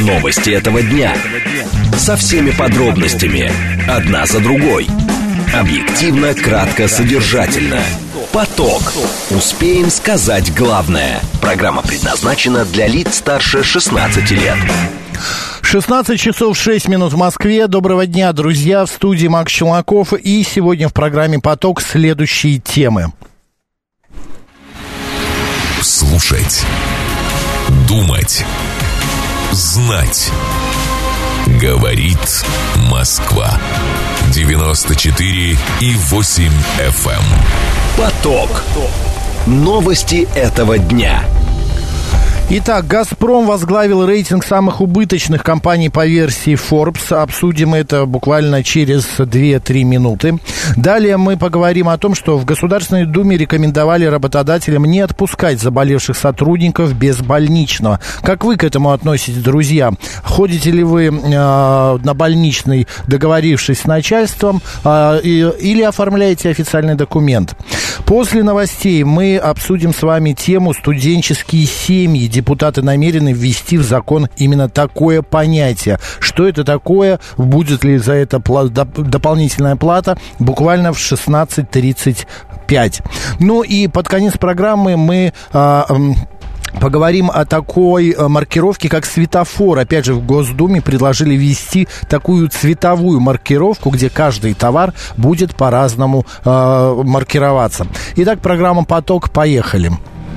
Новости этого дня. Со всеми подробностями. Одна за другой. Объективно, кратко, содержательно. Поток. Успеем сказать главное. Программа предназначена для лиц старше 16 лет. 16 часов 6 минут в Москве. Доброго дня, друзья. В студии Макс Челноков. И сегодня в программе «Поток» следующие темы. Слушать. Думать. Знать. Говорит Москва. 94,8 FM. Поток. Новости этого дня. Итак, «Газпром» возглавил рейтинг самых убыточных компаний по версии Forbes. Обсудим это буквально через 2-3 минуты. Далее мы поговорим о том, что в Государственной Думе рекомендовали работодателям не отпускать заболевших сотрудников без больничного. Как вы к этому относитесь, друзья? Ходите ли вы на больничный, договорившись с начальством, или оформляете официальный документ? После новостей мы обсудим с вами тему «Студенческие семьи». Депутаты намерены ввести в закон именно такое понятие. Что это такое? Будет ли за это дополнительная плата? Буквально в 16:35. Ну и под конец программы мы поговорим о такой маркировке, как светофор. Опять же, в Госдуме предложили ввести такую цветовую маркировку, где каждый товар будет по-разному маркироваться. Итак, программа «Поток». Поехали.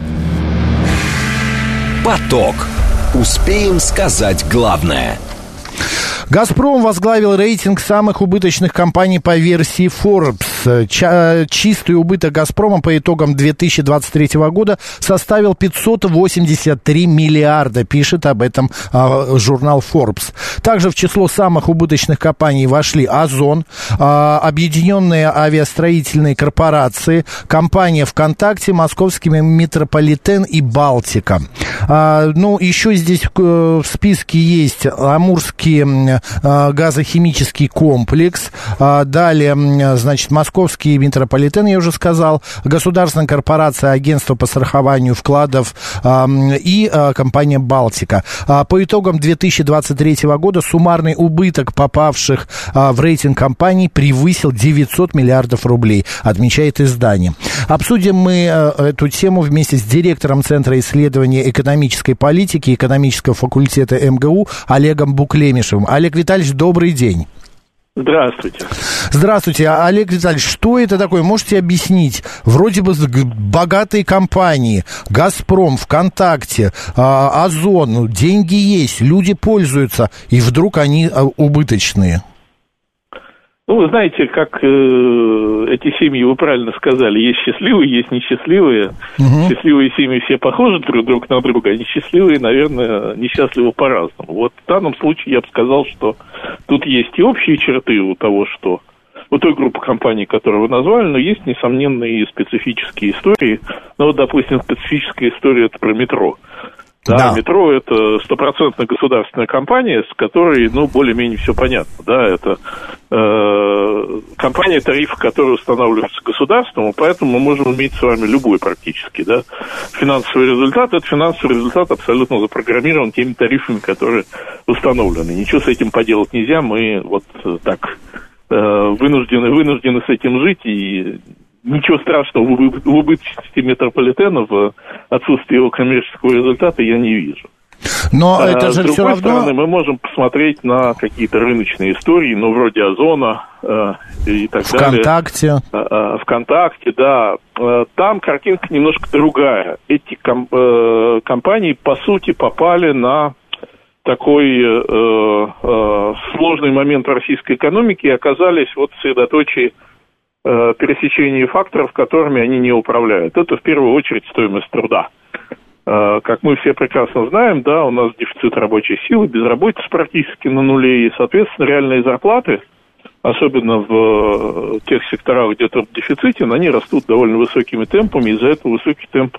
Поток. Успеем сказать главное. «Газпром» возглавил рейтинг самых убыточных компаний по версии Forbes. Чистый убыток «Газпрома» по итогам 2023 года составил 583 миллиарда, пишет об этом журнал Forbes. Также в число самых убыточных компаний вошли «Озон», Объединенные авиастроительные корпорации, компания «ВКонтакте», Московский метрополитен и «Балтика». Ну, еще здесь в списке есть Амурский газохимический комплекс, далее, значит, Московский метрополитен, я уже сказал, Государственная корпорация Агентства по страхованию вкладов и компания «Балтика». По итогам 2023 года суммарный убыток попавших в рейтинг компаний превысил 900 миллиардов рублей, отмечает издание. Обсудим мы эту тему вместе с директором Центра исследования экономической политики экономического факультета МГУ Олегом Буклемишевым. Олег Витальевич, добрый день. Здравствуйте. Здравствуйте. Олег Витальевич, что это такое? Можете объяснить? Вроде бы богатые компании, «Газпром», «ВКонтакте», «Озон», деньги есть, люди пользуются, и вдруг они убыточные. Ну, вы знаете, как эти семьи, вы правильно сказали, есть счастливые, есть несчастливые. Счастливые семьи все похожи друг на друга, а несчастливые, наверное, несчастливы по-разному. Вот в данном случае я бы сказал, что тут есть и общие черты у того, что у той группы компаний, которую вы назвали, но есть, несомненно, и специфические истории. Ну, вот, допустим, специфическая история – это про метро. Да, метро – это стопроцентно государственная компания, с которой, ну, более-менее все понятно. Да, это компания, тарифы которой устанавливаются государством, поэтому мы можем иметь с вами любой практически, да, финансовый результат. Этот финансовый результат абсолютно запрограммирован теми тарифами, которые установлены. Ничего с этим поделать нельзя, мы вот так вынуждены с этим жить, и ничего страшного в убыточности метрополитена, в отсутствии его коммерческого результата я не вижу. Но это же все равно... С другой стороны, мы можем посмотреть на какие-то рыночные истории, ну, вроде «Озона» и так ВКонтакте. далее. ВКонтакте, да. Там картинка немножко другая. Эти компании, по сути, попали на такой сложный момент в российской экономике и оказались вот в средоточии пересечения факторов, которыми они не управляют. Это в первую очередь стоимость труда. Как мы все прекрасно знаем, да, у нас дефицит рабочей силы, безработица практически на нуле, и, соответственно, реальные зарплаты, особенно в тех секторах, где труд дефицитен, они растут довольно высокими темпами, из-за этого высокий темп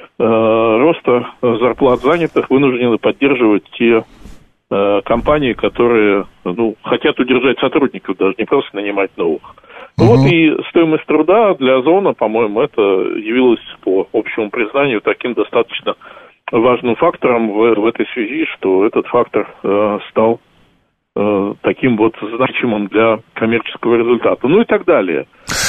роста зарплат занятых вынуждены поддерживать те компании, которые, ну, хотят удержать сотрудников, даже не просто нанимать новых. Вот и стоимость труда для «Озона», по-моему, это явилось по общему признанию таким достаточно важным фактором в этой связи, что этот фактор стал таким вот значимым для коммерческого результата, ну и так далее.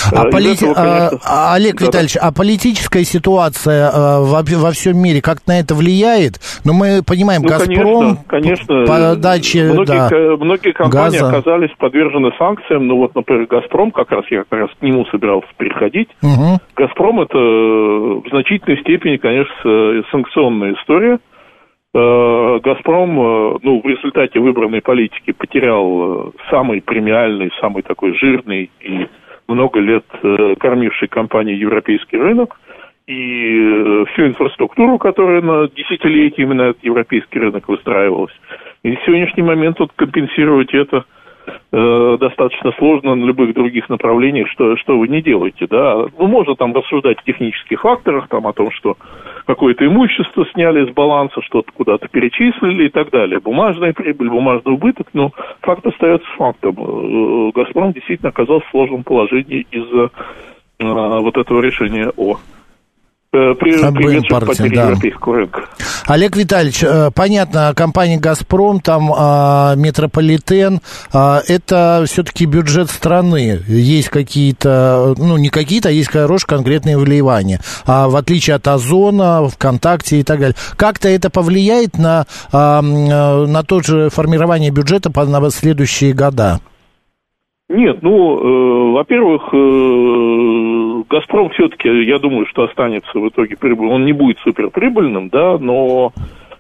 Олег Витальевич, а политическая ситуация во всем мире как на это влияет? Ну, мы понимаем, «Газпром», конечно, подачи многие компании газа оказались подвержены санкциям. Ну вот, например, «Газпром», я как раз к нему собирался переходить. Угу. «Газпром» — это в значительной степени, конечно, санкционная история. «Газпром», ну, в результате выбранной политики потерял самый премиальный, самый такой жирный и много лет кормивший компании европейский рынок, и всю инфраструктуру, которая на десятилетиями на этот европейский рынок выстраивалась. И в сегодняшний момент вот компенсировать это достаточно сложно на любых других направлениях, что вы не делаете, да. Ну, можно там рассуждать о технических факторах, там, о том, что какое-то имущество сняли с баланса, что-то куда-то перечислили и так далее. Бумажная прибыль, бумажный убыток, но факт остается фактом. «Газпром» действительно оказался в сложном положении из-за вот этого решения приведших к потере европейского рынка. Олег Витальевич, понятно, компания «Газпром», там «Метрополитен», это все-таки бюджет страны. Есть какие-то, ну, не какие-то, а есть хорошие конкретные вливания. А в отличие от «Озона», «ВКонтакте» и так далее. Как-то это повлияет на то же формирование бюджета на следующие года? Нет, во-первых, «Газпром» все-таки, я думаю, что останется в итоге прибыльным. Он не будет суперприбыльным, да, но,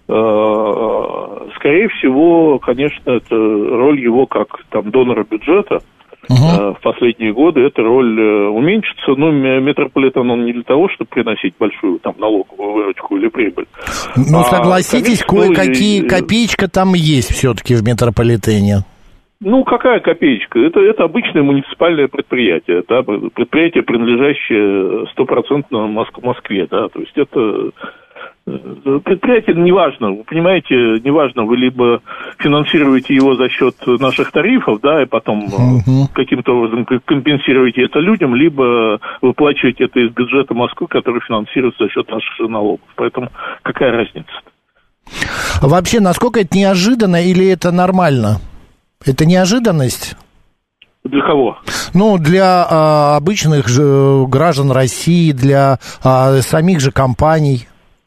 скорее всего, конечно, это роль его как там донора бюджета. В последние годы эта роль уменьшится, но «Метрополитен», он не для того, чтобы приносить большую там налоговую выручку или прибыль. Ну, согласитесь, кое-какие копеечка там есть все-таки в «Метрополитене». Ну, какая копеечка? Это обычное муниципальное предприятие, да, предприятие, принадлежащее 100% Москве, да, то есть это предприятие неважно, вы понимаете, неважно, вы либо финансируете его за счет наших тарифов, да, и потом каким-то образом компенсируете это людям, либо выплачиваете это из бюджета Москвы, который финансируется за счет наших налогов, поэтому какая разница-то? Вообще, насколько это неожиданно или это нормально? Это неожиданность? Для кого? Ну, для обычных граждан России, для самих же компаний.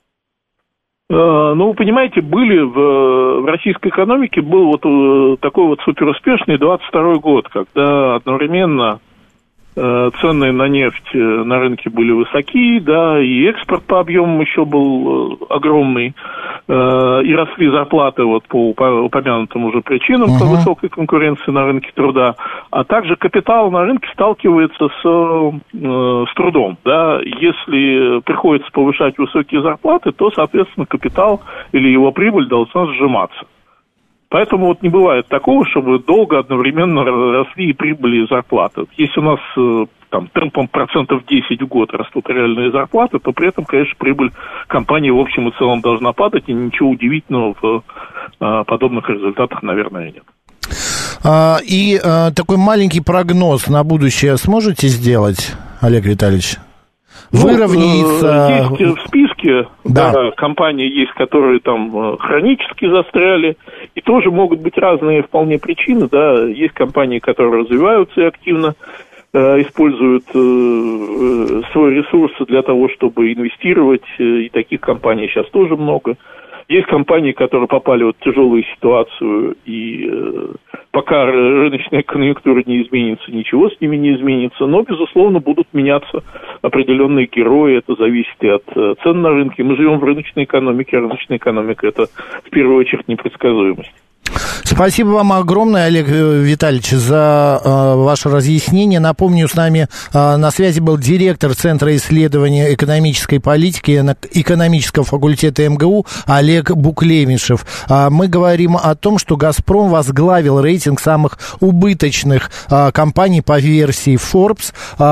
Ну, вы понимаете, были в российской экономике был вот такой вот суперуспешный 22-й год, когда одновременно цены на нефть на рынке были высоки, да, и экспорт по объемам еще был огромный, и росли зарплаты вот по упомянутым уже причинам, по высокой конкуренции на рынке труда, а также капитал на рынке сталкивается с трудом, да, если приходится повышать высокие зарплаты, то, соответственно, капитал или его прибыль должна сжиматься. Поэтому вот не бывает такого, чтобы долго одновременно росли и прибыли, и зарплаты. Если у нас там темпом 10% в год растут реальные зарплаты, то при этом, конечно, прибыль компании в общем и целом должна падать, и ничего удивительного в подобных результатах, наверное, нет. И такой маленький прогноз на будущее сможете сделать, Олег Витальевич? Выровняется... Есть в списке компании, есть, которые там хронически застряли, и тоже могут быть разные вполне причины, да, есть компании, которые развиваются и активно используют свои ресурсы для того, чтобы инвестировать, и таких компаний сейчас тоже много. Есть компании, которые попали в тяжелую ситуацию, и пока рыночная конъюнктура не изменится, ничего с ними не изменится, но, безусловно, будут меняться определенные герои, это зависит и от цен на рынке. Мы живем в рыночной экономике, а рыночная экономика – это, в первую очередь, непредсказуемость. Спасибо вам огромное, Олег Витальевич, за ваше разъяснение. Напомню, с нами на связи был директор Центра исследования экономической политики экономического факультета МГУ Олег Буклемишев. Мы говорим о том, что «Газпром» возглавил рейтинг самых убыточных компаний по версии Forbes.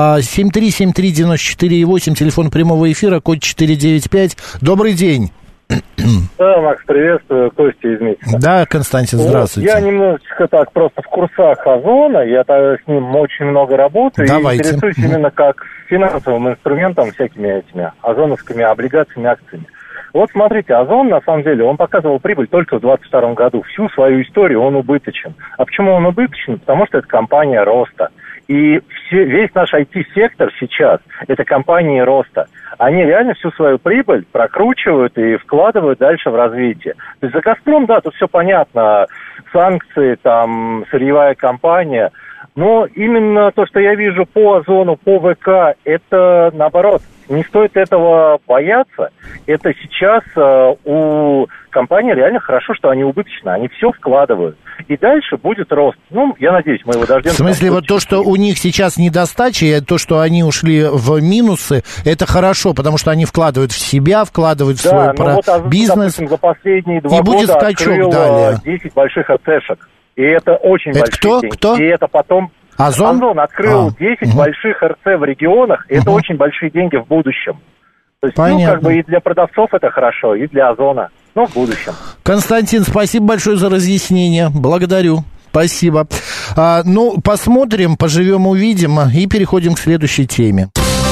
7373948, телефон прямого эфира, код 495. Добрый день. Да, Макс, приветствую, Костя из Митина. Да, Константин, здравствуйте. Я немножечко так просто в курсах Озона, я с ним очень много работаю. Давайте. И интересуюсь именно как финансовым инструментом, всякими этими озоновскими облигациями, акциями. Вот смотрите, Озон, на самом деле, он показывал прибыль только в 2022 году. Всю свою историю он убыточен. А почему он убыточен? Потому что это компания роста. И весь наш IT-сектор сейчас – это компании роста. Они реально всю свою прибыль прокручивают и вкладывают дальше в развитие. То есть за «Газпром», да, тут все понятно. Санкции, там, сырьевая компания. Но именно то, что я вижу по Озону, по ВК, это наоборот. Не стоит этого бояться. Это сейчас у компании реально хорошо, что они убыточны. Они все вкладывают. И дальше будет рост. Ну, я надеюсь, мы его дождемся. В смысле, вот то, что у них сейчас недостача, и то, что они ушли в минусы, это хорошо, потому что они вкладывают в себя, вкладывают в свой бизнес. Допустим, за последние 2 года открыл 10 больших АЦшек. И это очень большие деньги. Кто? И это потом... Озон открыл 10 больших РЦ в регионах, и это очень большие деньги в будущем. То есть, ну, как бы и для продавцов это хорошо, и для Озона, но в будущем. Константин, спасибо большое за разъяснение. Благодарю. Спасибо. Ну, посмотрим, поживем, увидим, и переходим к следующей теме.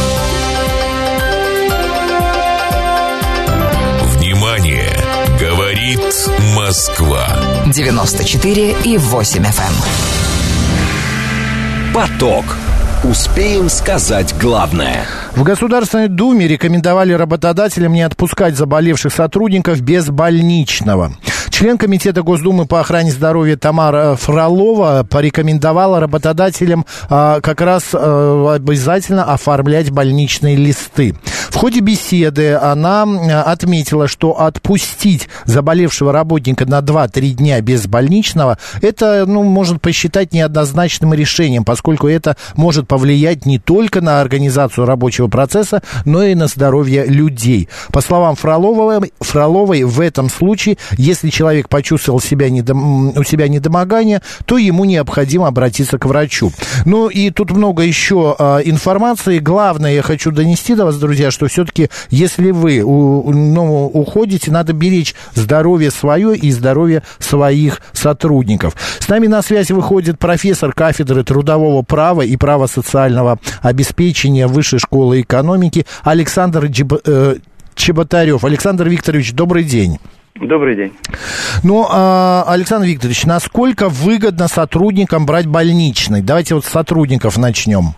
Внимание! Говорит Москва. 94,8 FM. Поток. Успеем сказать главное. В Государственной Думе рекомендовали работодателям не отпускать заболевших сотрудников без больничного. Член Комитета Госдумы по охране здоровья Тамара Фролова порекомендовала работодателям как раз обязательно оформлять больничные листы. В ходе беседы она отметила, что отпустить заболевшего работника на 2-3 дня без больничного, это, можно посчитать неоднозначным решением, поскольку это может повлиять не только на организацию рабочего процесса, но и на здоровье людей. По словам Фроловой, в этом случае, если человек почувствовал у себя недомогание, то ему необходимо обратиться к врачу. Ну и тут много еще информации. Главное, я хочу донести до вас, друзья, что все-таки, если вы уходите, надо беречь здоровье свое и здоровье своих сотрудников. С нами на связь выходит профессор кафедры трудового права и права социального обеспечения Высшей школы экономики Александр Чеботарев. Александр Викторович, добрый день. Добрый день. Александр Викторович, насколько выгодно сотрудникам брать больничный? Давайте вот с сотрудников начнем.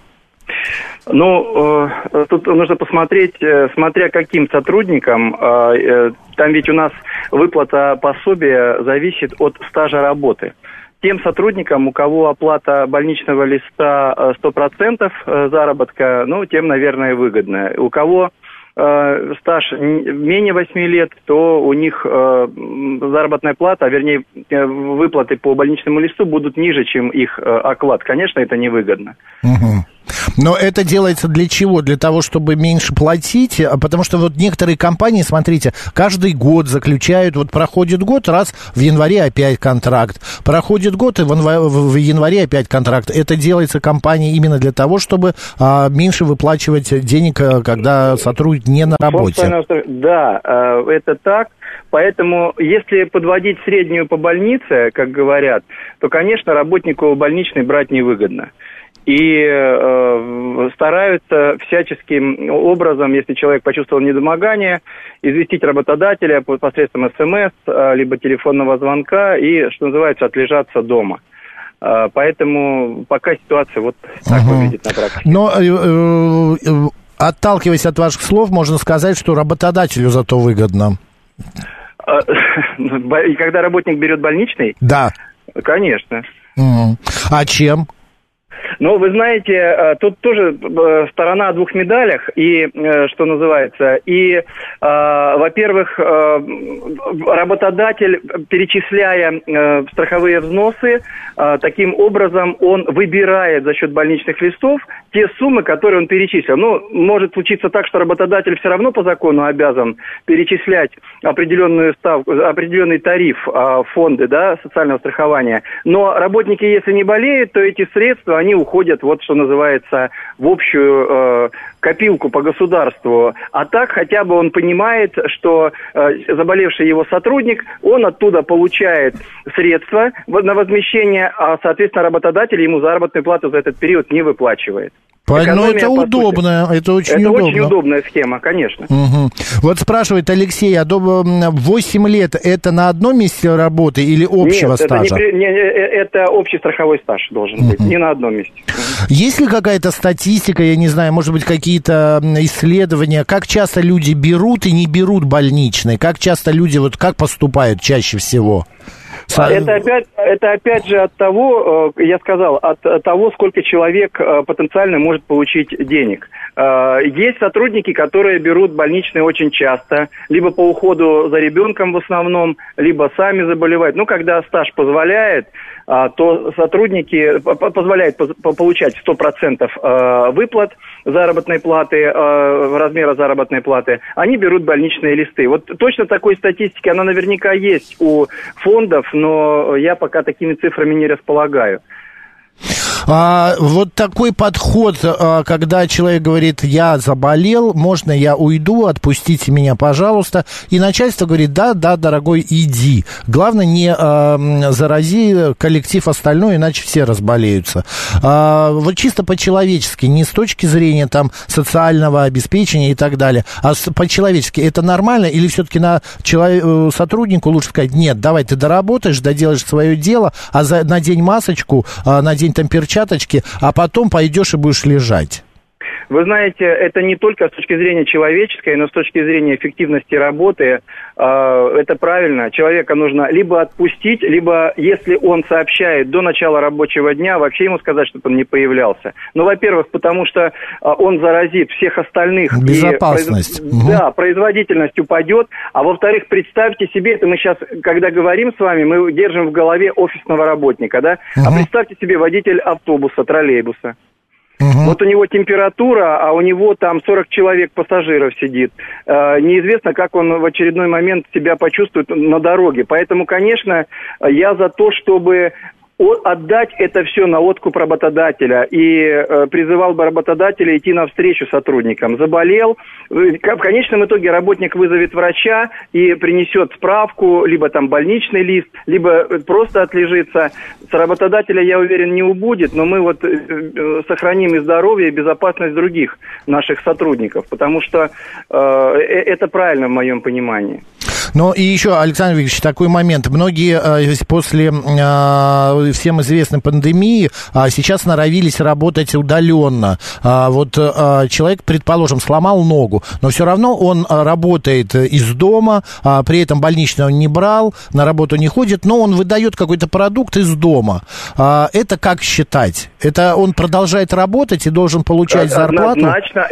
Тут нужно посмотреть, смотря каким сотрудникам. Там ведь у нас выплата пособия зависит от стажа работы. Тем сотрудникам, у кого оплата больничного листа 100% заработка, тем, наверное, выгодно. У кого стаж менее 8 лет, то у них заработная плата, вернее, выплаты по больничному листу будут ниже, чем их оклад. Конечно, это невыгодно. Угу. Но это делается для чего? Для того, чтобы меньше платить? Потому что вот некоторые компании, смотрите, каждый год заключают, вот проходит год, раз в январе опять контракт, проходит год, и в январе опять контракт. Это делается компанией именно для того, чтобы меньше выплачивать денег, когда сотрудник не на работе. Да, это так. Поэтому, если подводить среднюю по больнице, как говорят, то, конечно, работнику больничный брать невыгодно. И стараются всяческим образом, если человек почувствовал недомогание, известить работодателя посредством СМС, либо телефонного звонка и, что называется, отлежаться дома. Поэтому пока ситуация вот так выглядит на практике. Но, отталкиваясь от ваших слов, можно сказать, что работодателю зато выгодно. И когда работник берет больничный? Да. Конечно. А чем? Вы знаете, тут тоже сторона о двух медалях, и, что называется, и, во-первых, работодатель, перечисляя страховые взносы, таким образом он выбирает за счет больничных листов те суммы, которые он перечислил. Может случиться так, что работодатель все равно по закону обязан перечислять определенную ставку, определенный тариф фонды, социального страхования, но работники, если не болеют, то эти средства, они уходят, вот что называется, в общую копилку по государству. А так хотя бы он понимает, что заболевший его сотрудник, он оттуда получает средства на возмещение, а, соответственно, работодатель ему заработную плату за этот период не выплачивает. Ну, это удобно, это очень удобно. Это очень удобная схема, конечно. Угу. Вот спрашивает Алексей, а 8 лет это на одном месте работы или общего стажа? Это общий страховой стаж должен быть, не на одном месте. Есть ли какая-то статистика, я не знаю, может быть, какие-то исследования, как часто люди берут и не берут больничный, как часто люди, вот как поступают чаще всего? Это опять же от того, я сказал, от того, сколько человек потенциально может получить денег. Есть сотрудники, которые берут больничные очень часто, либо по уходу за ребенком в основном, либо сами заболевают. Ну, когда стаж позволяет, то сотрудники позволяют получать 100% выплат заработной платы, размера заработной платы, они берут больничные листы. Вот точно такой статистики, она наверняка есть у фондов, но я пока такими цифрами не располагаю. Вот такой подход, когда человек говорит, я заболел, можно я уйду, отпустите меня, пожалуйста, и начальство говорит, да, дорогой, иди. Главное, не зарази коллектив остальной, иначе все разболеются. Вот чисто по-человечески, не с точки зрения там социального обеспечения и так далее, а по-человечески, это нормально или все-таки сотруднику лучше сказать, нет, давай ты доработаешь, доделаешь свое дело, а надень масочку, надень там перчатки, а потом пойдешь и будешь лежать? Вы знаете, это не только с точки зрения человеческой, но с точки зрения эффективности работы. Это правильно. Человека нужно либо отпустить, либо, если он сообщает до начала рабочего дня, вообще ему сказать, чтобы он не появлялся. Ну, во-первых, потому что он заразит всех остальных. Безопасность. Да, производительность упадет. А во-вторых, представьте себе, это мы сейчас, когда говорим с вами, мы держим в голове офисного работника, да? А представьте себе водитель автобуса, троллейбуса. Вот у него температура, а у него там 40 человек пассажиров сидит. Неизвестно, как он в очередной момент себя почувствует на дороге. Поэтому, конечно, я за то, чтобы отдать это все на откуп работодателя и призывал бы работодателя идти навстречу сотрудникам. Заболел, в конечном итоге работник вызовет врача и принесет справку, либо там больничный лист, либо просто отлежится. С работодателя, я уверен, не убудет, но мы вот сохраним и здоровье, и безопасность других наших сотрудников, потому что это правильно в моем понимании. Ну и еще, Александр Викторович, такой момент. Многие после всем известной пандемии сейчас норовились работать удаленно. Вот человек, предположим, сломал ногу, но все равно он работает из дома, при этом больничный он не брал, на работу не ходит, но он выдает какой-то продукт из дома. Это как считать? Это он продолжает работать и должен получать зарплату? Однозначно,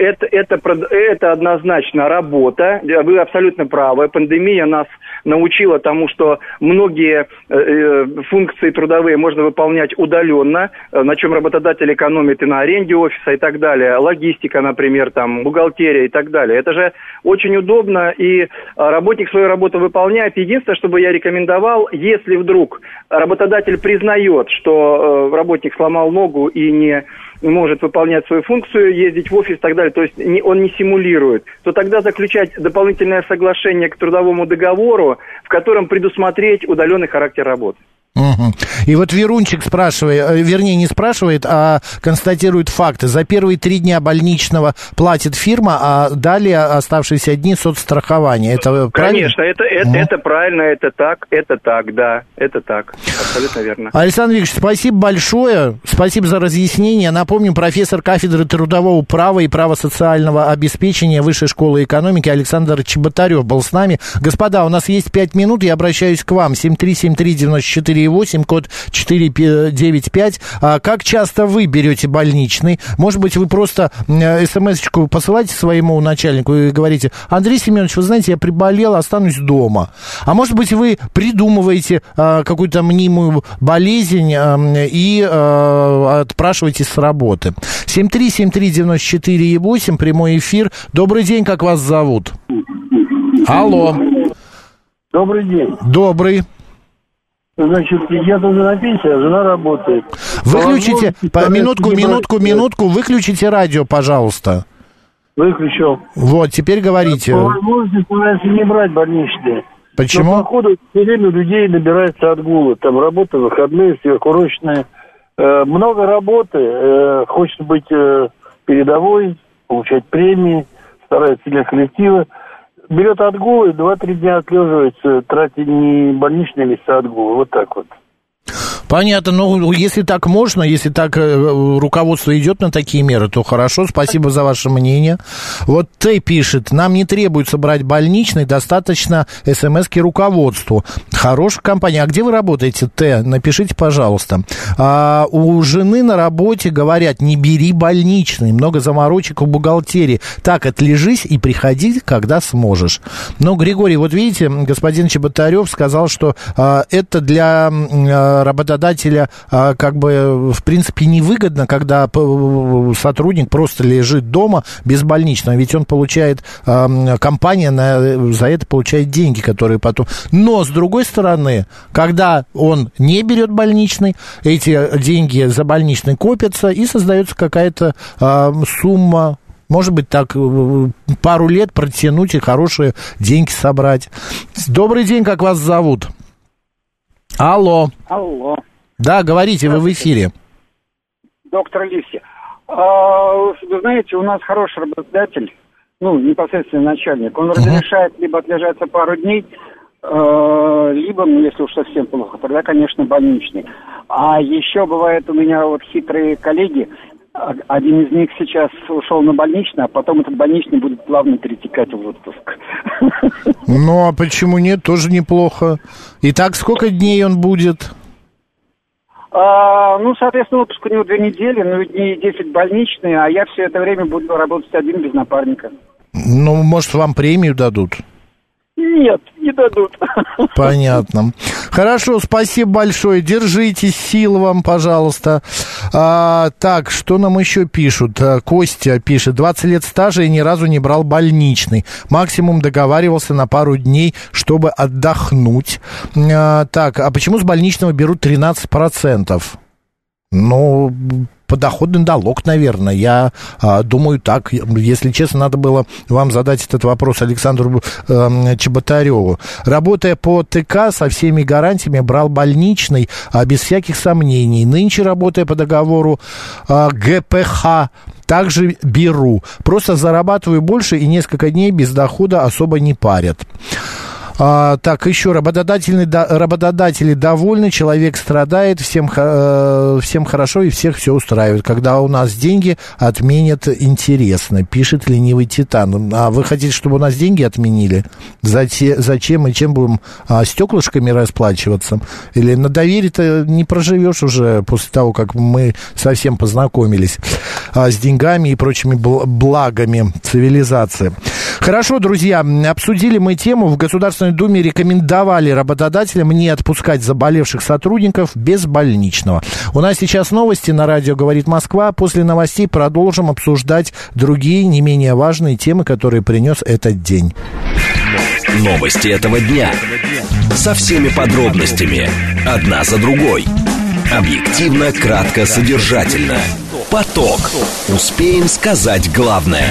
это однозначно работа. Вы абсолютно правы. Пандемия нас научила тому, что многие функции трудовые можно выполнять удаленно, на чем работодатель экономит и на аренде офиса и так далее. Логистика, например, там, бухгалтерия и так далее. Это же очень удобно, и работник свою работу выполняет. Единственное, что бы я рекомендовал, если вдруг работодатель признает, что работник сломал ногу и не может выполнять свою функцию, ездить в офис и так далее, то есть он не симулирует, то тогда заключать дополнительное соглашение к трудовому договору, в котором предусмотреть удаленный характер работы. Угу. И вот Верунчик спрашивает, вернее, не спрашивает, а констатирует факты. За первые 3 дня больничного платит фирма, а далее оставшиеся дни соцстрахование. Это правильно? Конечно, это правильно, это так, да, это так, абсолютно верно. Александр Викторович, спасибо большое, спасибо за разъяснение. Напомню, профессор кафедры трудового права и права социального обеспечения Высшей школы экономики Александр Чеботарев был с нами. Господа, у нас есть 5 минут, я обращаюсь к вам. 7373948, код 495. Как часто вы берете больничный? Может быть, вы просто смс-очку посылаете своему начальнику и говорите: Андрей Семенович, вы знаете, я приболел, останусь дома. А может быть, вы придумываете какую-то мнимую болезнь и отпрашиваетесь с работы. 7373948, прямой эфир. Добрый день, как вас зовут? Алло. Добрый день. Добрый. Значит, я тоже на пенсии, а жена работает. Выключите, минутку, выключите радио, пожалуйста. Выключил. Вот, теперь говорите. По возможности стараются не брать больничные. Почему? Но, походу, все время людей набирается отгулы. Там работа, выходные, сверхурочные. Много работы, хочет быть передовой, получать премии, старается для коллектива. Берет отгул и 2-3 дня отлеживается, тратит не больничные места, а отгул. Вот так вот. Понятно, ну, если так можно, если так руководство идет на такие меры, то хорошо, спасибо за ваше мнение. Вот Т пишет, нам не требуется брать больничный, достаточно смс-ки руководству. Хорошая компания. А где вы работаете, Т? Напишите, пожалуйста. У жены на работе говорят, не бери больничный, много заморочек в бухгалтерии. Так, отлежись и приходи, когда сможешь. Но, Григорий, вот видите, господин Чеботарев сказал, что это для работодателя как бы, в принципе, невыгодно, когда сотрудник просто лежит дома без больничного, ведь он получает, компания за это получает деньги, которые потом... Но, с другой стороны, когда он не берет больничный, эти деньги за больничный копятся, и создается какая-то сумма, может быть, так пару лет протянуть и хорошие деньги собрать. Добрый день, как вас зовут? Алло. Алло. Да, говорите, вы в эфире. Доктор Лиси. Вы знаете, у нас хороший работодатель, непосредственно начальник. Он разрешает либо отлежаться пару дней, либо, если уж совсем плохо, тогда, конечно, больничный. А еще бывает у меня вот хитрые коллеги, один из них сейчас ушел на больничный, а потом этот больничный будет плавно перетекать в отпуск. Ну, а почему нет? Тоже неплохо. Итак, сколько дней он будет? Соответственно, отпуск у него 2 недели, дней 10 больничные, а я все это время буду работать один без напарника. Может, вам премию дадут? Нет, не дадут. Понятно. Хорошо, спасибо большое. Держитесь, сил вам, пожалуйста. Так, что нам еще пишут? Костя пишет, 20 лет стажа и ни разу не брал больничный. Максимум договаривался на пару дней, чтобы отдохнуть. Так, а почему с больничного берут 13%? Подоходный налог, наверное. Я думаю так. Если честно, надо было вам задать этот вопрос Александру Чеботареву. Работая по ТК со всеми гарантиями, брал больничный без всяких сомнений. Нынче, работая по договору ГПХ, также беру. Просто зарабатываю больше и несколько дней без дохода особо не парят. Так, еще работодатели довольны, человек страдает, всем хорошо и всех все устраивает. Когда у нас деньги отменят, интересно, пишет ленивый Титан. А вы хотите, чтобы у нас деньги отменили? Зачем и чем будем стеклышками расплачиваться? Или на доверие-то не проживешь уже после того, как мы совсем познакомились с деньгами и прочими благами цивилизации. Хорошо, друзья, обсудили мы тему. В Государственной Думе рекомендовали работодателям не отпускать заболевших сотрудников без больничного. У нас сейчас новости на радио «Говорит Москва». После новостей продолжим обсуждать другие не менее важные темы, которые принес этот день. Новости этого дня. Со всеми подробностями. Одна за другой. Объективно, кратко, содержательно. Поток. Успеем сказать главное.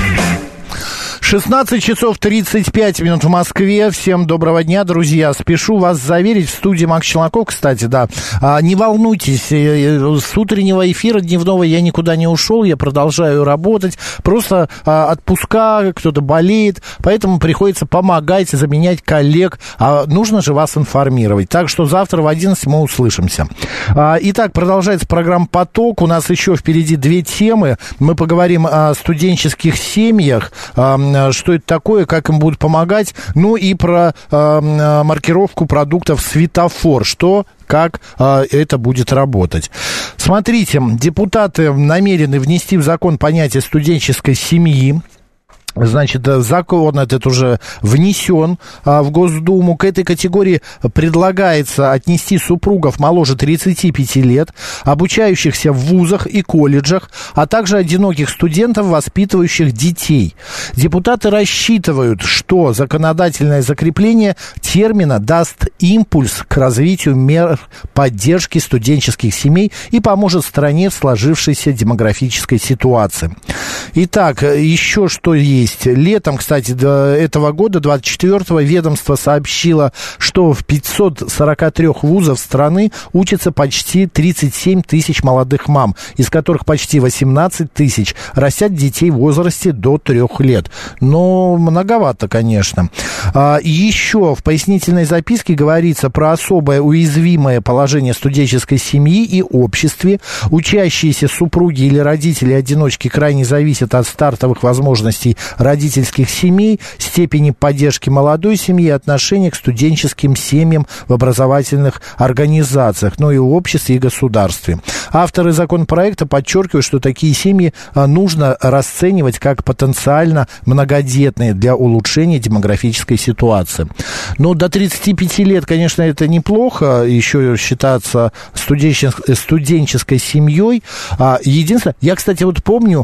16 часов 35 минут в Москве. Всем доброго дня, друзья. Спешу вас заверить, в студии Макс Челноков, кстати, да. Не волнуйтесь, с утреннего эфира дневного я никуда не ушел, я продолжаю работать. Просто отпуска, кто-то болеет, поэтому приходится помогать, заменять коллег. Нужно же вас информировать. Так что завтра в 11 мы услышимся. Итак, продолжается программа «Поток». У нас еще впереди 2 темы. Мы поговорим о студенческих семьях, что это такое, как им будут помогать, и про маркировку продуктов «Светофор», как это будет работать. Смотрите, депутаты намерены внести в закон понятие студенческой семьи. Значит, закон этот уже внесен в Госдуму. К этой категории предлагается отнести супругов моложе 35 лет, обучающихся в вузах и колледжах, а также одиноких студентов, воспитывающих детей. Депутаты рассчитывают, что законодательное закрепление термина даст импульс к развитию мер поддержки студенческих семей и поможет стране в сложившейся демографической ситуации. Итак, еще что есть. Летом, кстати, этого года, 24-го, ведомство сообщило, что в 543 вузов страны учатся почти 37 тысяч молодых мам, из которых почти 18 тысяч растят детей в возрасте до 3 лет. Но многовато, конечно. Еще в пояснительной записке говорится про особое уязвимое положение студенческой семьи и обществе. Учащиеся супруги или родители-одиночки крайне зависят от стартовых возможностей родительских семей, степени поддержки молодой семьи и отношения к студенческим семьям в образовательных организациях, ну и в обществе, и государстве. Авторы законопроекта подчеркивают, что такие семьи нужно расценивать как потенциально многодетные для улучшения демографической ситуации. Но до 35 лет, конечно, это неплохо, еще считаться студенческой семьей. Единственное, я, кстати, вот помню,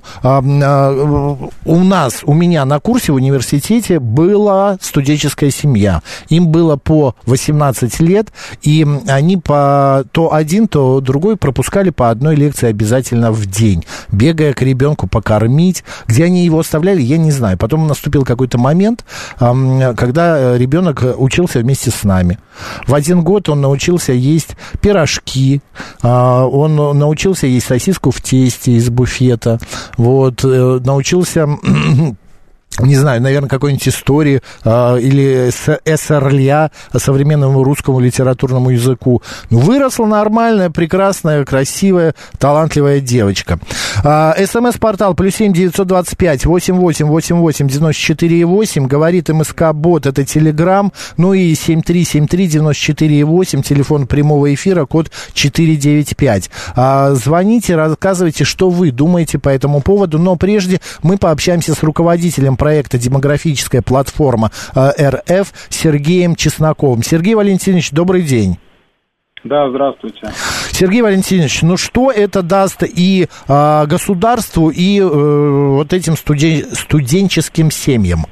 у меня на курсе в университете была студенческая семья. Им было по 18 лет, и они то один, то другой пропускали по одной лекции обязательно в день, бегая к ребенку покормить. Где они его оставляли, я не знаю. Потом наступил какой-то момент, когда ребенок учился вместе с нами. В 1 год он научился есть пирожки, он научился есть сосиску в тесте из буфета, вот, научился... Не знаю, наверное, какой-нибудь истории или эссерлья современному русскому литературному языку. Выросла нормальная, прекрасная, красивая, талантливая девочка. СМС-портал +7 925 8888 94,8. Говорит МСК-бот, это Телеграм. Ну и 7373 94,8. Телефон прямого эфира, код 495. Звоните, рассказывайте, что вы думаете по этому поводу. Но прежде мы пообщаемся с руководителем проекта «Демографическая платформа РФ» Сергеем Чесноковым. Сергей Валентинович, добрый день. Да, здравствуйте. Сергей Валентинович, ну что это даст и государству, и вот этим студенческим семьям?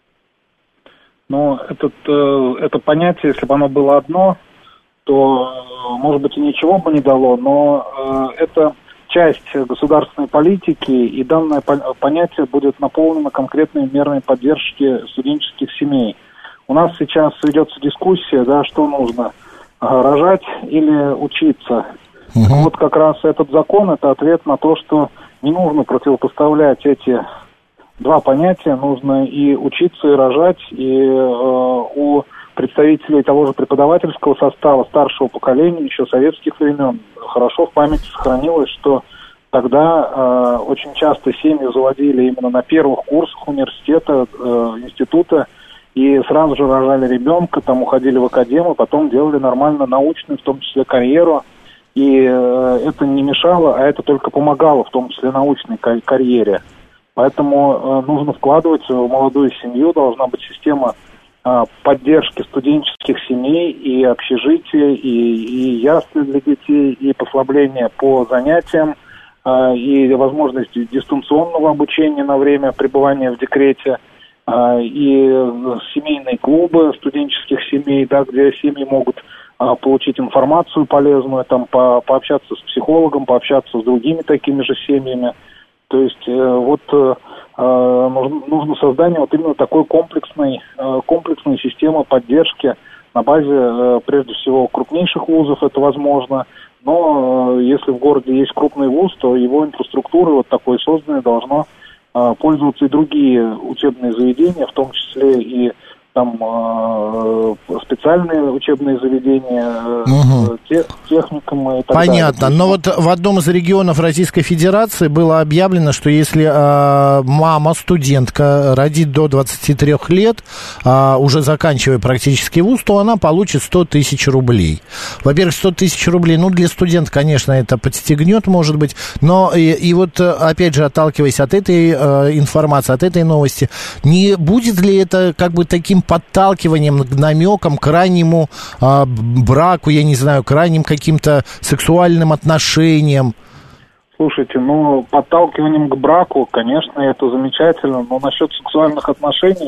Ну, это понятие, если бы оно было одно, то, может быть, и ничего бы не дало, но это... часть государственной политики, и данное понятие будет наполнено конкретной мерой поддержки студенческих семей. У нас сейчас ведется дискуссия, да, что нужно, рожать или учиться. Вот как раз этот закон – это ответ на то, что не нужно противопоставлять эти два понятия, нужно и учиться, и рожать, и у представителей того же преподавательского состава, старшего поколения, еще советских времен, хорошо в памяти сохранилось, что тогда очень часто семьи заводили именно на первых курсах университета, института, и сразу же рожали ребенка, там уходили в академию, потом делали нормально научную, в том числе карьеру, и это не мешало, а это только помогало, в том числе научной карьере. Поэтому нужно вкладывать в молодую семью, должна быть система поддержки студенческих семей и общежития, и ясли для детей, и послабления по занятиям, и возможность дистанционного обучения на время пребывания в декрете, и семейные клубы студенческих семей, да, где семьи могут получить информацию полезную, там, пообщаться с психологом, пообщаться с другими такими же семьями. То есть нужно создание вот именно такой комплексной системы поддержки на базе, прежде всего, крупнейших вузов, это возможно. Но если в городе есть крупный вуз, то его инфраструктурой вот такой созданной должно пользоваться и другие учебные заведения, в том числе и там специальные учебные заведения, техникумы и так далее. Понятно. Но вот в одном из регионов Российской Федерации было объявлено, что если мама, студентка, родит до 23 лет, уже заканчивая практически вуз, то она получит 100 тысяч рублей. Во-первых, 100 тысяч рублей, ну, для студента, конечно, это подстегнет, может быть, но и вот, опять же, отталкиваясь от этой информации, от этой новости, не будет ли это как бы таким подталкиванием, намеком к раннему браку, я не знаю, к ранним каким-то сексуальным отношениям? Слушайте, подталкиванием к браку, конечно, это замечательно, но насчет сексуальных отношений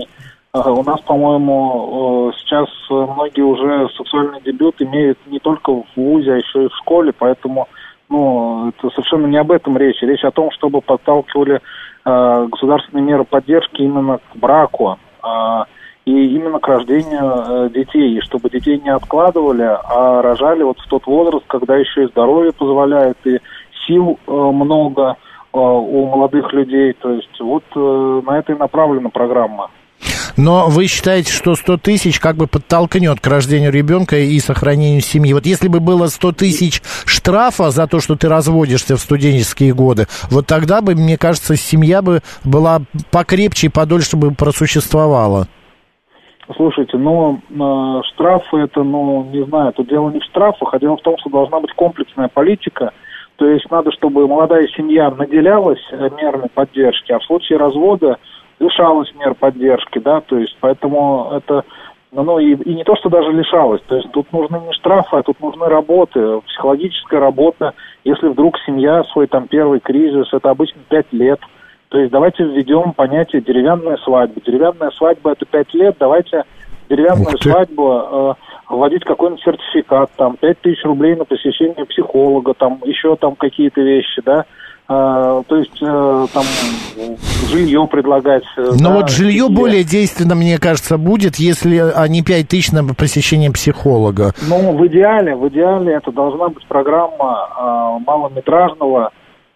У нас, по-моему, сейчас многие уже сексуальный дебют имеют не только в вузе, а еще и в школе, поэтому, это совершенно не об этом речь. Речь о том, чтобы подталкивали государственные меры поддержки именно к браку и именно к рождению детей, и чтобы детей не откладывали, а рожали вот в тот возраст, когда еще и здоровье позволяет, и сил много у молодых людей. То есть вот на это и направлена программа. Но вы считаете, что 100 тысяч как бы подтолкнет к рождению ребенка и сохранению семьи? Вот если бы было 100 тысяч штрафа за то, что ты разводишься в студенческие годы, вот тогда бы, мне кажется, семья бы была покрепче и подольше бы просуществовала. Слушайте, штрафы это, не знаю, тут дело не в штрафах, а дело в том, что должна быть комплексная политика. То есть надо, чтобы молодая семья наделялась мерами поддержки, а в случае развода лишалась мер поддержки, да, то есть поэтому это, и не то, что даже лишалась, то есть тут нужны не штрафы, а тут нужны работы, психологическая работа. Если вдруг семья, свой там первый кризис, это обычно 5 лет, то есть давайте введем понятие деревянная свадьба. Деревянная свадьба это 5 лет, давайте деревянную свадьбу вводить какой-нибудь сертификат, там 5000 рублей на посещение психолога, там еще там какие-то вещи, да. То есть там жилье предлагать. Жилье более действенно, мне кажется, будет, если не 5000 на посещение психолога. В идеале это должна быть программа малоэтажного,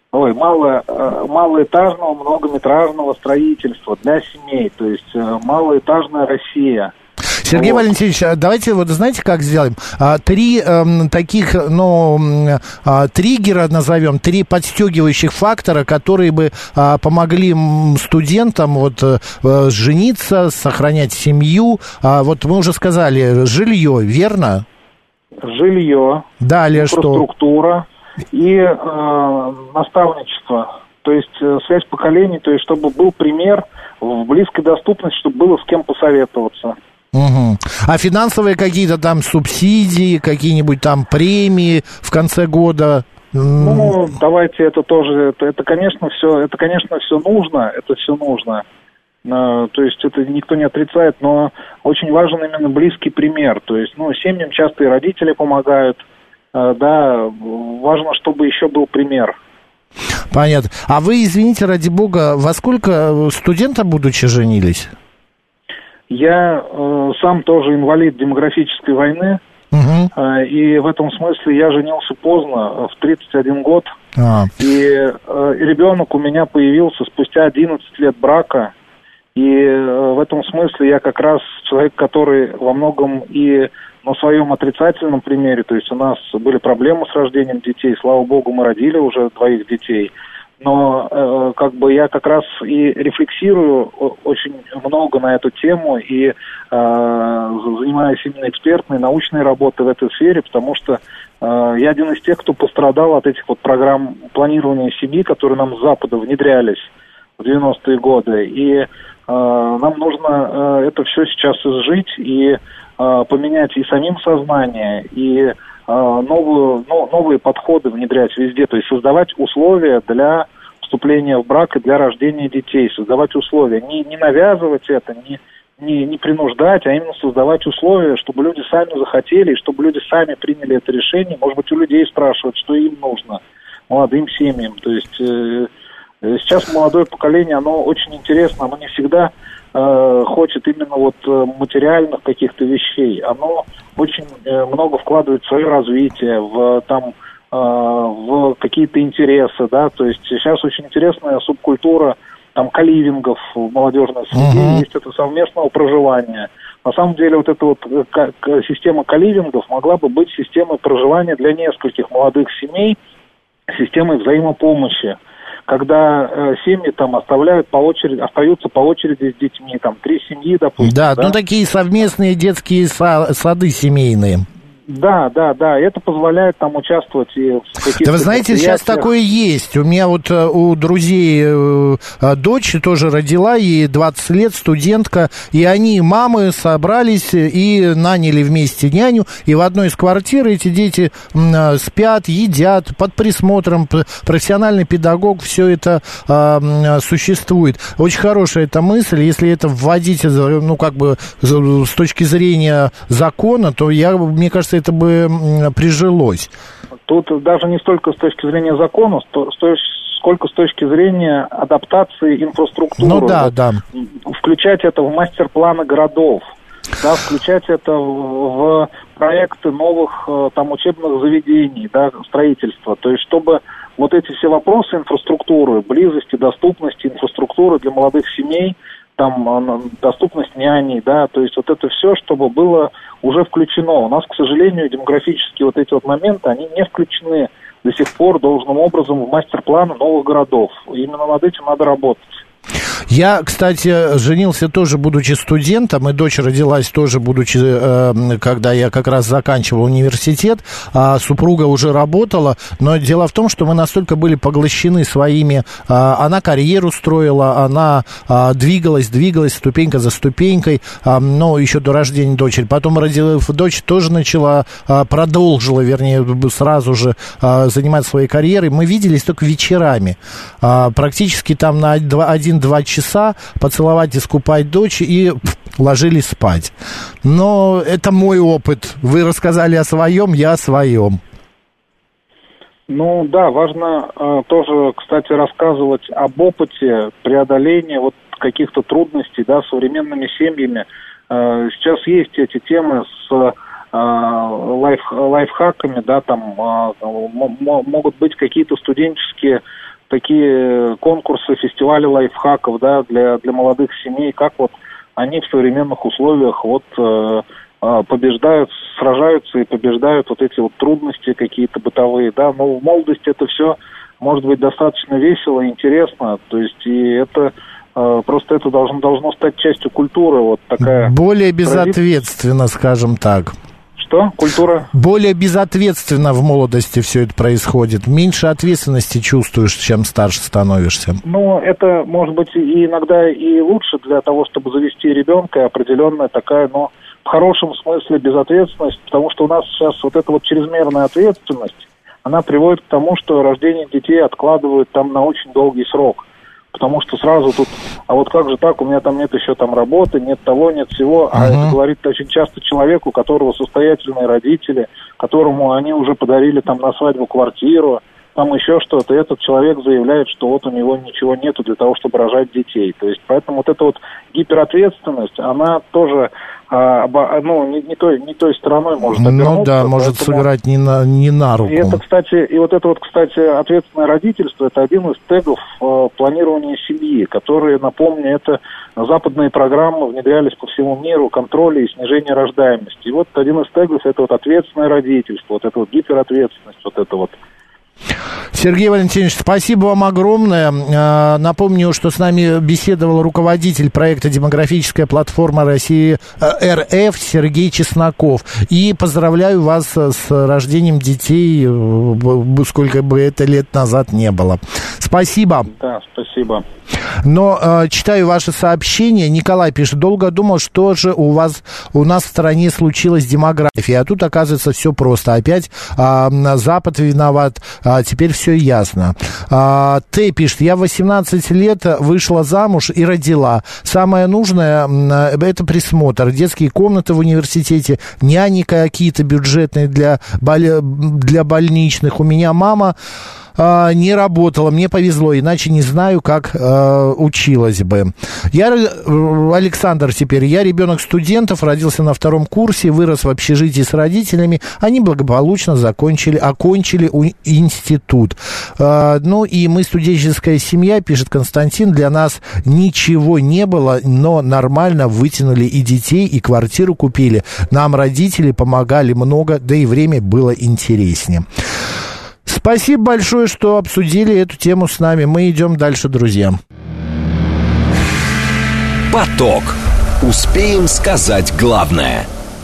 многометражного строительства для семей, то есть малоэтажная Россия. Сергей Валентинович, давайте знаете, как сделаем? 3 таких, триггера назовем, 3 подстегивающих фактора, которые бы помогли студентам жениться, сохранять семью. Вот мы уже сказали, жилье, верно? Жилье, далее инфраструктура и наставничество. То есть связь поколений, то есть чтобы был пример в близкой доступности, чтобы было с кем посоветоваться. Угу. А финансовые какие-то там субсидии, какие-нибудь там премии в конце года? Давайте это тоже, это конечно все нужно, то есть это никто не отрицает, но очень важен именно близкий пример, то есть, семьям часто и родители помогают, важно, чтобы еще был пример. Понятно. А вы, извините, ради бога, во сколько студента, будучи, женились? Я сам тоже инвалид демографической войны, и в этом смысле я женился поздно, в 31 год, и ребенок у меня появился спустя 11 лет брака, и в этом смысле я как раз человек, который во многом и на своем отрицательном примере, то есть у нас были проблемы с рождением детей, слава богу, мы родили уже 2 детей, но я как раз и рефлексирую очень много на эту тему и занимаюсь именно экспертной, научной работой в этой сфере, потому что я один из тех, кто пострадал от этих программ планирования семьи, которые нам с Запада внедрялись в 90-е годы, и нам нужно это все сейчас изжить и поменять и самим сознание, и новые подходы внедрять везде, то есть создавать условия для вступления в брак и для рождения детей, создавать условия, не навязывать это, не принуждать, а именно создавать условия, чтобы люди сами захотели, и чтобы люди сами приняли это решение, может быть, у людей спрашивать, что им нужно, молодым семьям, то есть сейчас молодое поколение, оно очень интересно, оно не всегда хочет именно материальных каких-то вещей. Оно очень много вкладывает в свое развитие, в какие-то интересы, да, то есть сейчас очень интересная субкультура каливингов в молодежной среде, есть это совместного проживания. На самом деле эта система каливингов могла бы быть системой проживания для нескольких молодых семей, системой взаимопомощи, когда семьи остаются по очереди с детьми, 3 семьи, допустим. Да, такие совместные детские сады семейные. Да, это позволяет там участвовать и в каких-то... Да вы знаете, сейчас такое есть. У меня вот у друзей дочь тоже родила, ей 20 лет, студентка, и они, мамы, собрались и наняли вместе няню, и в одной из квартир эти дети спят, едят, под присмотром, профессиональный педагог, все это существует. Очень хорошая эта мысль, если это вводить, ну, как бы, с точки зрения закона, то мне кажется, это бы прижилось. Тут даже не столько с точки зрения закона, сколько с точки зрения адаптации инфраструктуры. Ну да, да. Включать это в мастер-планы городов, да, включать это в проекты новых там учебных заведений, да, строительства. То есть, чтобы вот эти все вопросы инфраструктуры, близости, доступности инфраструктуры для молодых семей, там доступность няней, да, то есть вот это все, чтобы было уже включено. У нас, к сожалению, демографические вот эти вот моменты, они не включены до сих пор должным образом в мастер-планы новых городов. Именно над этим надо работать. Я, кстати, женился тоже, будучи студентом, и дочь родилась тоже, будучи, когда я как раз заканчивал университет, а супруга уже работала, но дело в том, что мы настолько были поглощены своими... Она карьеру строила, она двигалась ступенька за ступенькой, но еще до рождения дочери. Потом дочь тоже продолжила, вернее, сразу же заниматься своей карьерой. Мы виделись только вечерами, практически там на 1-2 часа поцеловать, искупать дочь и ложились спать. Но это мой опыт. Вы рассказали о своем, я о своем. Ну да, важно тоже, кстати, рассказывать об опыте преодоления вот каких-то трудностей, да, современными семьями. Сейчас есть эти темы с лайфхаками, да, там могут быть какие-то студенческие такие конкурсы, фестивали лайфхаков, да, для молодых семей, как вот они в современных условиях вот побеждают, сражаются и побеждают вот эти вот трудности какие-то бытовые, да, но в молодости это все может быть достаточно весело и интересно, то есть и это просто это должно стать частью культуры, вот такая... Более безответственно, скажем так. Что? Культура? Более безответственно в молодости все это происходит. Меньше ответственности чувствуешь, чем старше становишься. Ну, это может быть и иногда и лучше для того, чтобы завести ребенка, определенная такая, но в хорошем смысле безответственность, потому что у нас сейчас вот эта вот чрезмерная ответственность, она приводит к тому, что рождение детей откладывают там на очень долгий срок. Потому что сразу тут, а вот как же так, у меня там нет еще там работы, нет того, нет всего. А это говорит очень часто человеку, у которого состоятельные родители, которому они уже подарили там на свадьбу квартиру, там еще что-то. И этот человек заявляет, что вот у него ничего нету для того, чтобы рожать детей. То есть, поэтому вот эта вот гиперответственность, она тоже, не той стороной может обернуться. Ну да, может сыграть не на руку. И это, кстати, ответственное родительство, это один из тегов планирования семьи, которые, напомню, это западные программы внедрялись по всему миру, контроля и снижения рождаемости. И вот один из тегов это вот ответственное родительство, вот это вот гиперответственность, вот это вот. Сергей Валентинович, спасибо вам огромное. Напомню, что с нами беседовал руководитель проекта «Демографическая платформа России РФ» Сергей Чесноков. И поздравляю вас с рождением детей, сколько бы это лет назад не было. Спасибо. Да, спасибо. Но читаю ваши сообщения. Николай пишет: долго думал, что же у нас в стране случилось с демографией. А тут, оказывается, все просто. Опять Запад виноват. Теперь все ясно. Т пишет: я в 18 лет вышла замуж и родила. Самое нужное — это присмотр. Детские комнаты в университете, няни какие-то бюджетные для больничных. У меня мама не работала, мне повезло, иначе не знаю, как училась бы. Александр теперь, я ребенок студентов, родился на 2 курсе, вырос в общежитии с родителями, они благополучно окончили институт. Ну и мы студенческая семья, пишет Константин, для нас ничего не было, но нормально вытянули и детей, и квартиру купили. Нам родители помогали много, да и время было интереснее. Спасибо большое, что обсудили эту тему с нами. Мы идем дальше, друзья. Поток. Успеем сказать главное.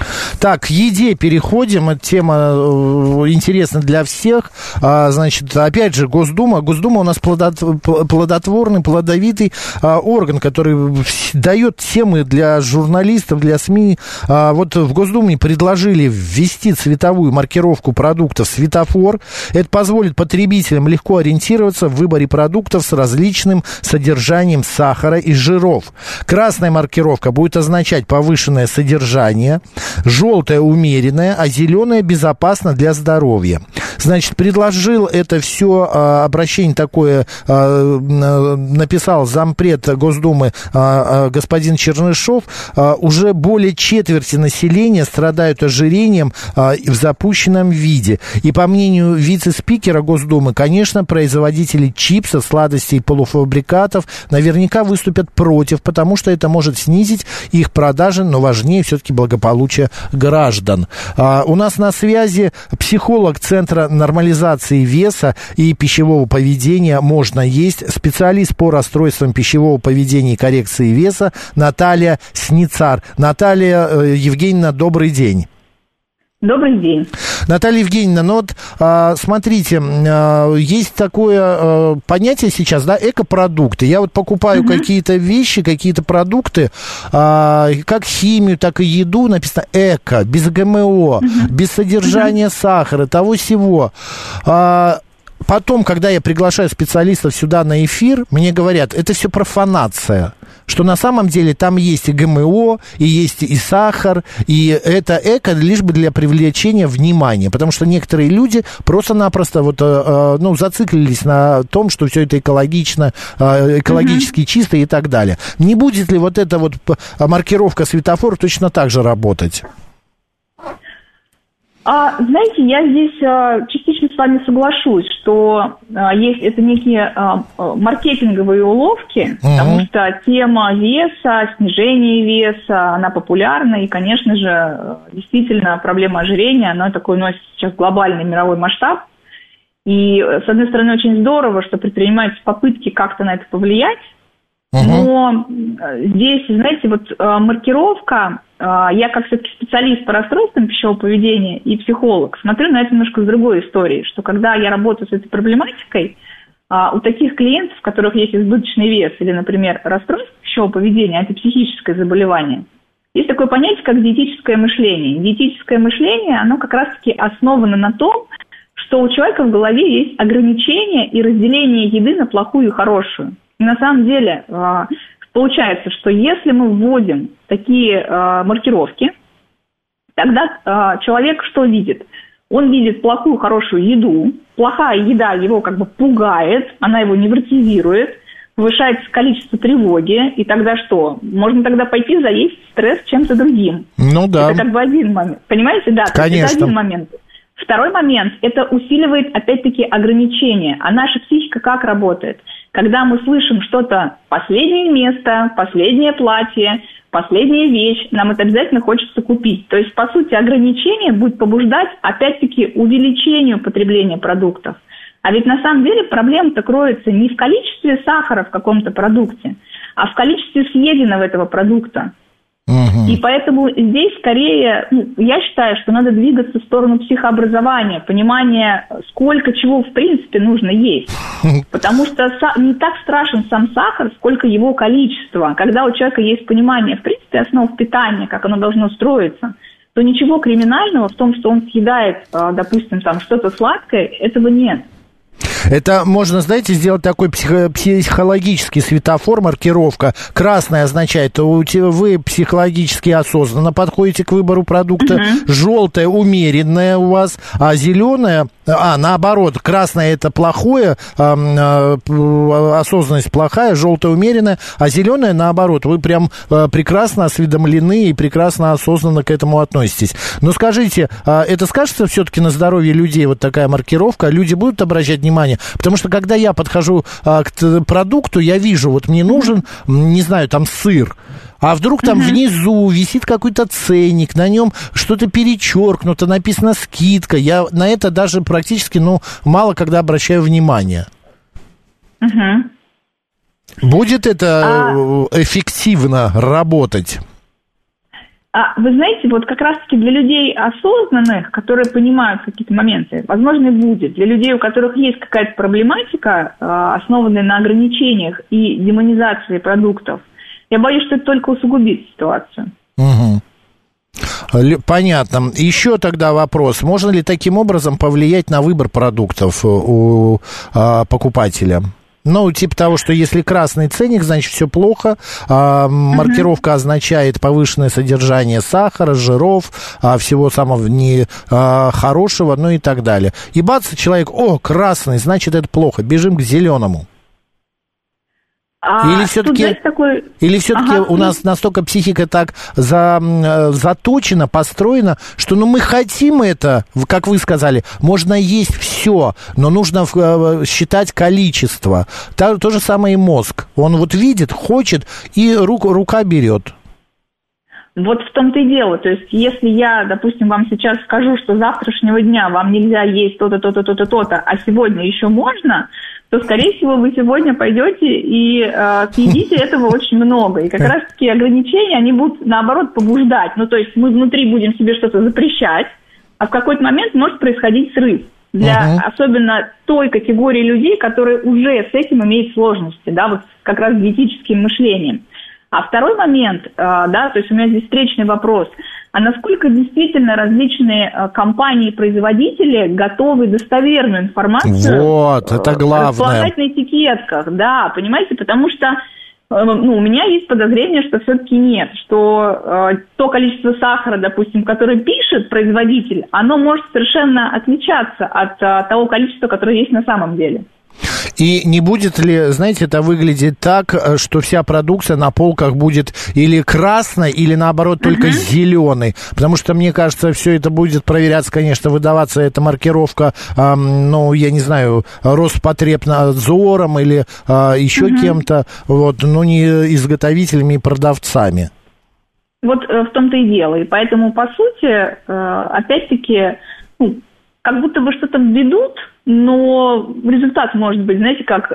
Так, к еде переходим. Эта тема интересна для всех. Значит, опять же, Госдума. Госдума у нас плодотворный, плодовитый орган, который дает темы для журналистов, для СМИ. Вот в Госдуме предложили ввести цветовую маркировку продуктов «Светофор». Это позволит потребителям легко ориентироваться в выборе продуктов с различным содержанием сахара и жиров. Красная маркировка будет означать повышенное содержание, желтая умеренная, а зеленая безопасно для здоровья. Значит, предложил это все обращение такое, написал зампред Госдумы господин Чернышов. Уже более четверти населения страдают ожирением в запущенном виде. И по мнению вице-спикера Госдумы, конечно, производители чипсов, сладостей и полуфабрикатов наверняка выступят против, потому что это может снизить их продажи, но важнее все-таки благополучие граждан. У нас на связи психолог Центра нормализации веса и пищевого поведения «Можно есть», специалист по расстройствам пищевого поведения и коррекции веса Наталья Сницар. Наталья Евгеньевна, добрый день. Добрый день. Наталья Евгеньевна, ну вот смотрите, есть такое понятие сейчас, да, экопродукты. Я вот покупаю какие-то вещи, какие-то продукты, как химию, так и еду, написано эко, без ГМО, без содержания сахара, того-сего. Потом, когда я приглашаю специалистов сюда на эфир, мне говорят, это все профанация, что на самом деле там есть и ГМО, и есть и сахар, и это эко лишь бы для привлечения внимания, потому что некоторые люди просто-напросто вот, зациклились на том, что все это экологично, экологически чисто и так далее. Не будет ли вот эта вот маркировка «Светофор» точно так же работать? Знаете, я здесь частично с вами соглашусь, что есть это некие маркетинговые уловки, потому что тема веса, снижения веса, она популярна, и, конечно же, действительно проблема ожирения, она такой носит сейчас глобальный мировой масштаб. И, с одной стороны, очень здорово, что предпринимаются попытки как-то на это повлиять, но здесь, знаете, вот маркировка, я как все-таки специалист по расстройствам пищевого поведения и психолог, смотрю на это немножко с другой истории, что когда я работаю с этой проблематикой, у таких клиентов, у которых есть избыточный вес или, например, расстройство пищевого поведения, это психическое заболевание, есть такое понятие, как диетическое мышление. Диетическое мышление, оно как раз-таки основано на том, что у человека в голове есть ограничение и разделение еды на плохую и хорошую. И на самом деле получается, что если мы вводим такие маркировки, тогда человек что видит? Он видит плохую, хорошую еду, плохая еда его как бы пугает, она его невротизирует, повышается количество тревоги, и тогда что? Можно тогда пойти заесть стресс чем-то другим. Ну да. Это как бы один момент. Понимаете? Да, конечно. Это один момент. Второй момент, это усиливает, опять-таки, ограничения. А наша психика как работает? Когда мы слышим что-то последнее место, последнее платье, последняя вещь, нам это обязательно хочется купить. То есть, по сути, ограничение будет побуждать, опять-таки, увеличению потребления продуктов. А ведь на самом деле проблема-то кроется не в количестве сахара в каком-то продукте, а в количестве съеденного этого продукта. И поэтому здесь скорее, я считаю, что надо двигаться в сторону психообразования, понимания, сколько чего в принципе нужно есть. Потому что не так страшен сам сахар, сколько его количество. Когда у человека есть понимание, в принципе, основ питания, как оно должно строиться, то ничего криминального в том, что он съедает, допустим, там что-то сладкое, этого нет. Это можно, знаете, сделать такой психологический светофор, маркировка. Красная означает, вы психологически осознанно подходите к выбору продукта. Желтая умеренная у вас, а зеленая, наоборот, красная это плохое, осознанность плохая, желтая умеренная, а зеленая наоборот. Вы прям прекрасно осведомлены и прекрасно осознанно к этому относитесь. Но скажите, это скажется все-таки на здоровье людей, вот такая маркировка? Люди будут обращать внимание? Потому что, когда я подхожу к продукту, я вижу, вот мне нужен, не знаю, там сыр, а вдруг там внизу висит какой-то ценник, на нем что-то перечеркнуто, написано скидка. Я на это даже практически, мало когда обращаю внимание. Будет это эффективно работать? Вы знаете, вот как раз-таки для людей осознанных, которые понимают какие-то моменты, возможно, и будет. Для людей, у которых есть какая-то проблематика, основанная на ограничениях и демонизации продуктов, я боюсь, что это только усугубит ситуацию. Угу. Понятно. Еще тогда вопрос. Можно ли таким образом повлиять на выбор продуктов у покупателя? Ну, типа того, что если красный ценник, значит, все плохо. Маркировка означает повышенное содержание сахара, жиров, всего самого нехорошего, ну и так далее. И бац, человек, красный, значит, это плохо, бежим к зеленому. Или все-таки у нас настолько психика так заточена, построена, что мы хотим это, как вы сказали, можно есть все, но нужно считать количество. То же самое и мозг. Он вот видит, хочет, и рука берет. Вот в том-то и дело. То есть, если я, допустим, вам сейчас скажу, что завтрашнего дня вам нельзя есть то-то, то-то, то-то, то-то, а сегодня еще можно, то, скорее всего, вы сегодня пойдете и съедите этого очень много. И как раз-таки ограничения, они будут, наоборот, побуждать. Ну, то есть мы внутри будем себе что-то запрещать, а в какой-то момент может происходить срыв. Для особенно той категории людей, которые уже с этим имеют сложности, да, вот как раз с диетическим мышлением. А второй момент, да, то есть у меня здесь встречный вопрос, а насколько действительно различные компании-производители готовы достоверную информацию располагать на этикетках, да, понимаете, потому что у меня есть подозрение, что все-таки нет, что то количество сахара, допустим, которое пишет производитель, оно может совершенно отличаться от того количества, которое есть на самом деле. И не будет ли, знаете, это выглядит так, что вся продукция на полках будет или красной, или наоборот только зеленой? Потому что, мне кажется, все это будет проверяться, конечно, выдаваться эта маркировка, я не знаю, Роспотребнадзором или еще кем-то, но не изготовителями и продавцами. Вот в том-то и дело. И поэтому, по сути, опять-таки, как будто бы что-то ведут, но результат может быть, знаете, как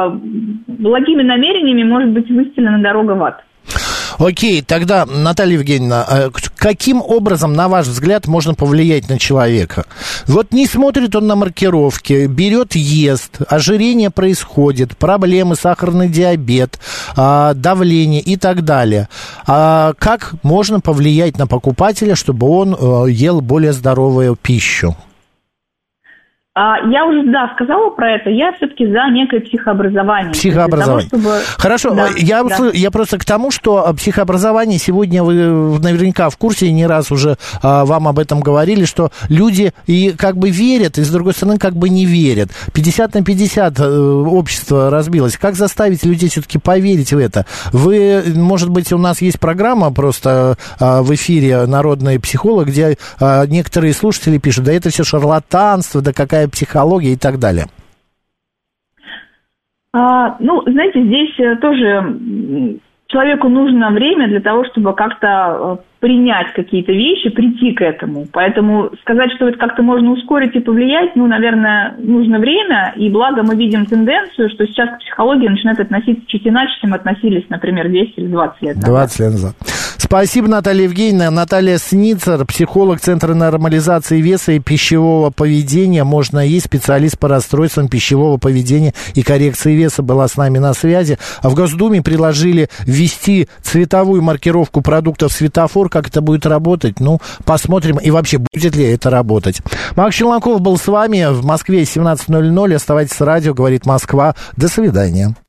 благими намерениями может быть выстелена дорога в ад. Окей, тогда, Наталья Евгеньевна, каким образом, на ваш взгляд, можно повлиять на человека? Вот не смотрит он на маркировки, берет, ест, ожирение происходит, проблемы, сахарный диабет, давление и так далее. Как можно повлиять на покупателя, чтобы он ел более здоровую пищу? Я уже, сказала про это. Я все-таки за некое психообразование. Психообразование. Того, чтобы... Хорошо, я просто к тому, что психообразование сегодня, вы наверняка в курсе, и не раз уже вам об этом говорили, что люди и как бы верят, и с другой стороны как бы не верят. 50 на 50 общество разбилось. Как заставить людей все-таки поверить в это? Может быть, у нас есть программа просто в эфире «Народный психолог», где некоторые слушатели пишут, да это все шарлатанство, да какая психология и так далее. Знаете, здесь тоже человеку нужно время для того, чтобы как-то принять какие-то вещи, прийти к этому. Поэтому сказать, что это как-то можно ускорить и повлиять, наверное, нужно время. И благо мы видим тенденцию, что сейчас к психологии начинают относиться чуть иначе, чем относились, например, 10 или 20 лет назад. 20 лет назад. Спасибо, Наталья Евгеньевна. Наталья Сницер, психолог Центра нормализации веса и пищевого поведения. Можно есть, специалист по расстройствам пищевого поведения и коррекции веса, была с нами на связи. В Госдуме предложили ввести цветовую маркировку продуктов светофор. Как это будет работать? Посмотрим. И вообще, будет ли это работать? Макс Челноков был с вами в Москве 17:00. Оставайтесь с радио, говорит Москва. До свидания.